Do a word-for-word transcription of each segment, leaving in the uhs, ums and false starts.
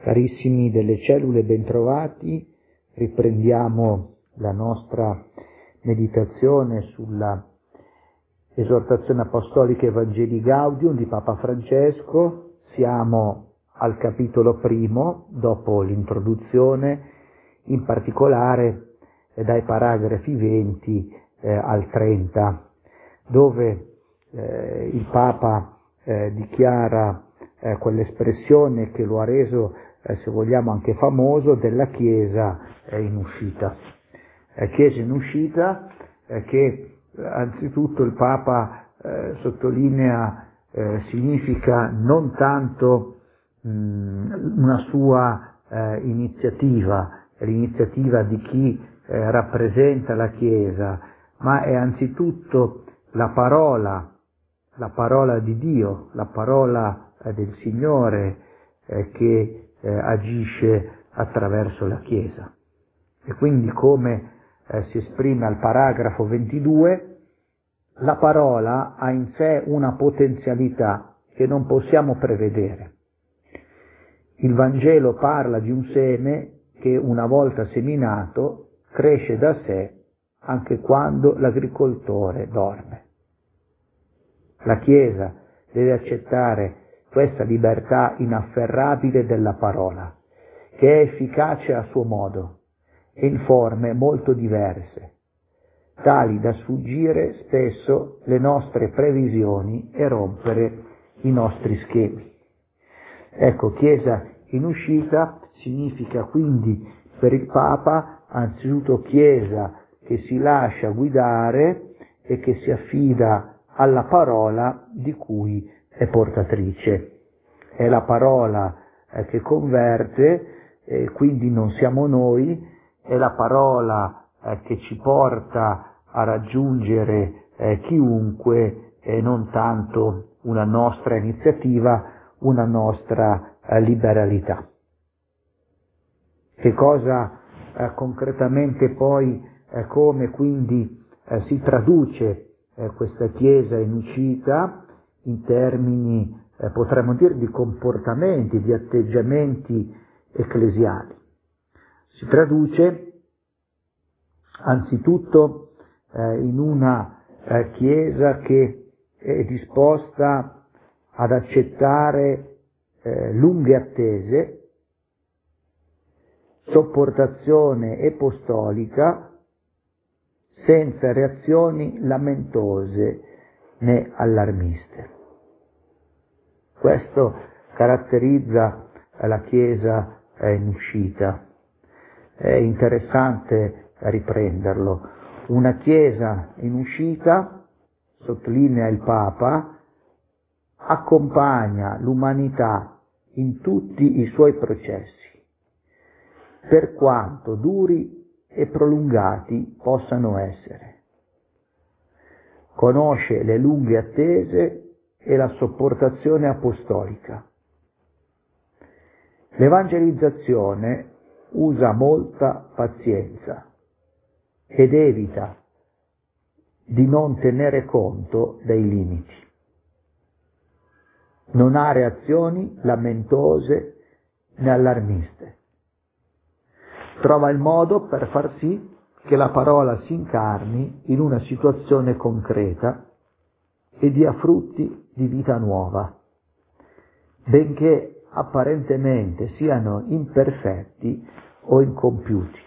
Carissimi delle cellule, bentrovati. Riprendiamo la nostra meditazione sulla esortazione apostolica Evangelii Gaudium di Papa Francesco. Siamo al capitolo primo, dopo l'introduzione, in particolare eh, dai paragrafi venti eh, al trenta, dove eh, il Papa eh, dichiara eh, quell'espressione che lo ha reso, eh, se vogliamo, anche famoso, della Chiesa eh, in uscita. Eh, Chiesa in uscita eh, che anzitutto il Papa eh, sottolinea eh, significa non tanto mh, una sua eh, iniziativa, l'iniziativa di chi eh, rappresenta la Chiesa, ma è anzitutto la parola, la parola di Dio, la parola eh, del Signore eh, che eh, agisce attraverso la Chiesa. E quindi, come eh, si esprime al paragrafo ventidue, la parola ha in sé una potenzialità che non possiamo prevedere. Il Vangelo parla di un seme che, una volta seminato, cresce da sé anche quando l'agricoltore dorme. La Chiesa deve accettare questa libertà inafferrabile della parola, che è efficace a suo modo e in forme molto diverse, tali da sfuggire spesso le nostre previsioni e rompere i nostri schemi. Ecco, Chiesa in uscita significa quindi per il Papa anzitutto Chiesa che si lascia guidare e che si affida alla parola di cui è portatrice. È la parola eh, che converte, eh, quindi non siamo noi, è la parola eh, che ci porta a raggiungere eh, chiunque e non tanto una nostra iniziativa, una nostra eh, liberalità. Che cosa eh, concretamente poi, eh, come quindi eh, si traduce eh, questa Chiesa in uscita in termini, eh, potremmo dire, di comportamenti, di atteggiamenti ecclesiali? Si traduce anzitutto eh, in una eh, Chiesa che è disposta ad accettare eh, lunghe attese, sopportazione apostolica, senza reazioni lamentose né allarmiste. Questo caratterizza la Chiesa eh, in uscita. È interessante riprenderlo. Una Chiesa in uscita, sottolinea il Papa, accompagna l'umanità in tutti i suoi processi, per quanto duri e prolungati possano essere. Conosce le lunghe attese e la sopportazione apostolica. L'evangelizzazione usa molta pazienza ed evita di non tenere conto dei limiti. Non ha reazioni lamentose né allarmiste. Trova il modo per far sì che la parola si incarni in una situazione concreta e dia frutti di vita nuova, benché apparentemente siano imperfetti o incompiuti.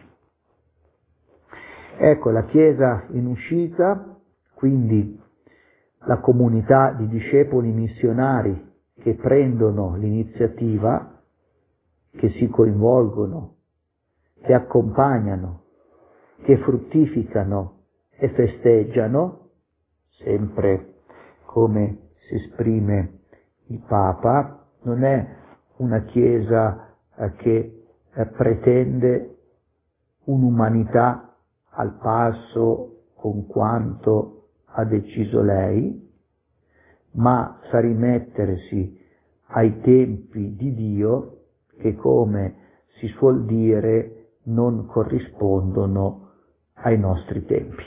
Ecco, la Chiesa in uscita, quindi la comunità di discepoli missionari che prendono l'iniziativa, che si coinvolgono, che accompagnano, che fruttificano e festeggiano, sempre come si esprime il Papa, non è una Chiesa eh, che eh, pretende un'umanità al passo con quanto ha deciso lei, ma sa rimettersi ai tempi di Dio che, come si suol dire, non corrispondono ai nostri tempi.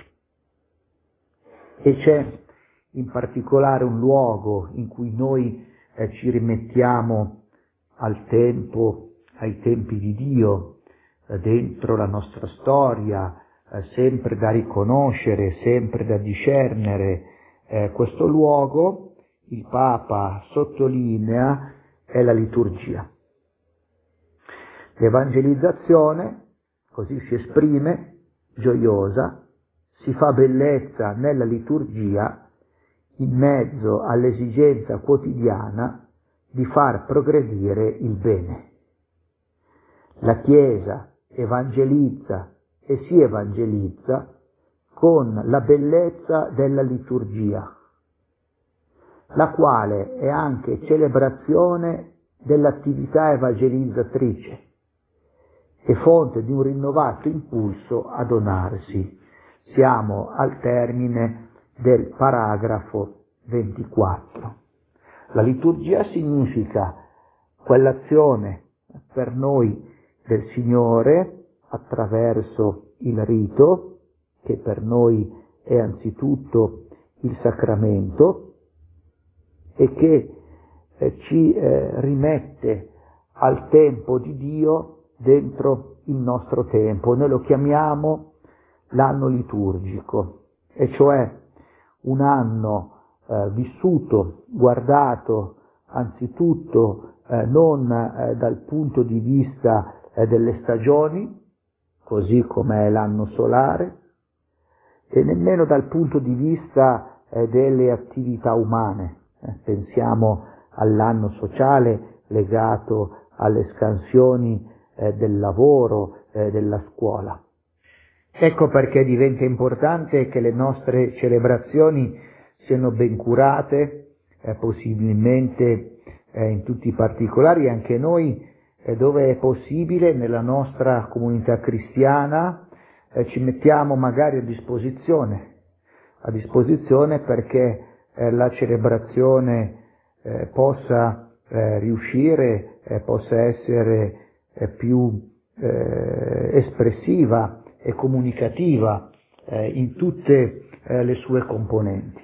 E c'è in particolare un luogo in cui noi eh, ci rimettiamo al tempo ai tempi di Dio, eh, dentro la nostra storia, eh, sempre da riconoscere, sempre da discernere eh, questo luogo, il Papa sottolinea, è la liturgia. L'evangelizzazione, così si esprime, gioiosa, si fa bellezza nella liturgia in mezzo all'esigenza quotidiana di far progredire il bene. La Chiesa evangelizza e si evangelizza con la bellezza della liturgia, la quale è anche celebrazione dell'attività evangelizzatrice e fonte di un rinnovato impulso a donarsi. Siamo al termine del paragrafo ventiquattro. La liturgia significa quell'azione per noi del Signore attraverso il rito, che per noi è anzitutto il sacramento, e che eh, ci eh, rimette al tempo di Dio dentro il nostro tempo. Noi lo chiamiamo l'anno liturgico, e cioè un anno eh, vissuto, guardato anzitutto eh, non eh, dal punto di vista eh, delle stagioni, così come è l'anno solare, e nemmeno dal punto di vista eh, delle attività umane. Eh, pensiamo all'anno sociale legato alle scansioni eh, del lavoro, eh, della scuola. Ecco perché diventa importante che le nostre celebrazioni siano ben curate, eh, possibilmente eh, in tutti i particolari, anche noi, eh, dove è possibile, nella nostra comunità cristiana, eh, ci mettiamo magari a disposizione, a disposizione perché eh, la celebrazione eh, possa eh, riuscire, eh, possa essere eh, più eh, espressiva e comunicativa eh, in tutte eh, le sue componenti.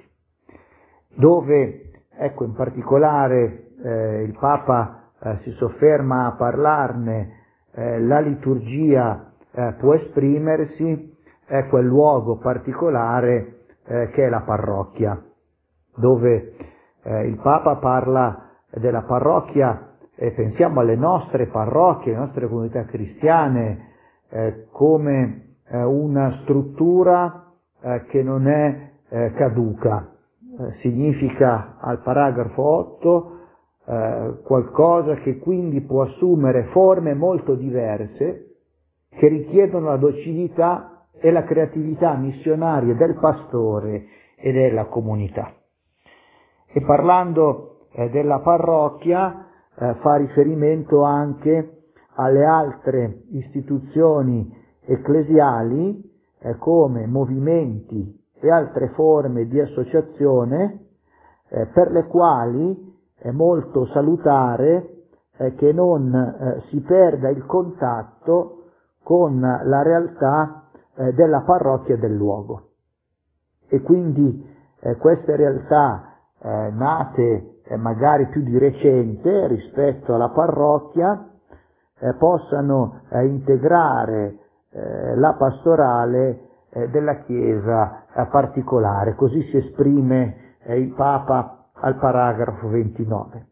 Dove, ecco, in particolare eh, il Papa eh, si sofferma a parlarne, eh, la liturgia eh, può esprimersi, è quel luogo particolare eh, che è la parrocchia, dove eh, il Papa parla della parrocchia, e pensiamo alle nostre parrocchie, alle nostre comunità cristiane, eh, come eh, una struttura eh, che non è eh, caduca. Eh, significa al paragrafo otto eh, qualcosa che quindi può assumere forme molto diverse, che richiedono la docilità e la creatività missionaria del pastore e della comunità. E parlando eh, della parrocchia, eh, fa riferimento anche alle altre istituzioni ecclesiali eh, come movimenti e altre forme di associazione eh, per le quali è molto salutare eh, che non eh, si perda il contatto con la realtà eh, della parrocchia del luogo. E quindi eh, queste realtà eh, nate eh, magari più di recente rispetto alla parrocchia eh, possano eh, integrare eh, la pastorale eh, della Chiesa eh, particolare. Così si esprime eh, il Papa al paragrafo ventinove.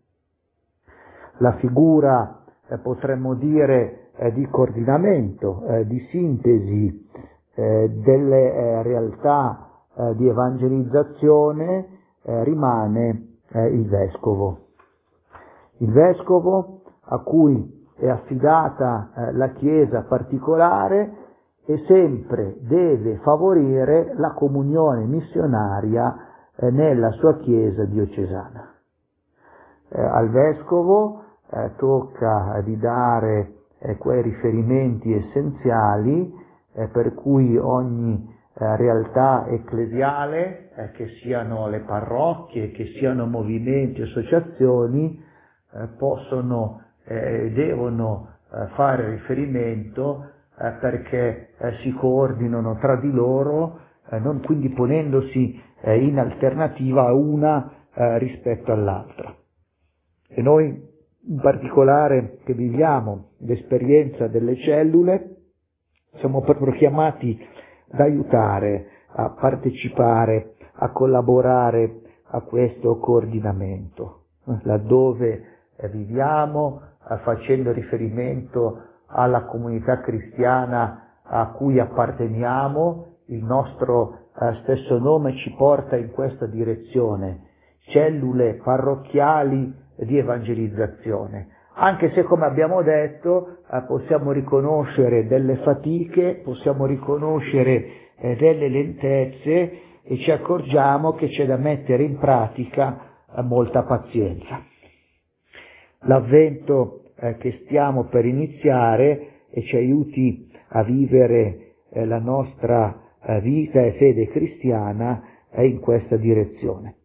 La figura, eh, potremmo dire, eh, di coordinamento, eh, di sintesi eh, delle eh, realtà eh, di evangelizzazione eh, rimane eh, il Vescovo. Il Vescovo a cui è affidata eh, la Chiesa particolare e sempre deve favorire la comunione missionaria eh, nella sua Chiesa diocesana. Eh, al Vescovo eh, tocca eh, di dare eh, quei riferimenti essenziali eh, per cui ogni eh, realtà ecclesiale, eh, che siano le parrocchie, che siano movimenti, associazioni, eh, possono e devono eh, fare riferimento eh, perché eh, si coordinano tra di loro, eh, non quindi ponendosi eh, in alternativa una eh, rispetto all'altra. E noi in particolare che viviamo l'esperienza delle cellule, siamo proprio chiamati ad aiutare, a partecipare, a collaborare a questo coordinamento, laddove viviamo, facendo riferimento alla comunità cristiana a cui apparteniamo. Il nostro eh, stesso nome ci porta in questa direzione, cellule parrocchiali di evangelizzazione, anche se, come abbiamo detto, eh, possiamo riconoscere delle fatiche, possiamo riconoscere eh, delle lentezze e ci accorgiamo che c'è da mettere in pratica eh, molta pazienza. L'avvento eh, che stiamo per iniziare e ci aiuti a vivere eh, la nostra eh, vita e fede cristiana è in questa direzione.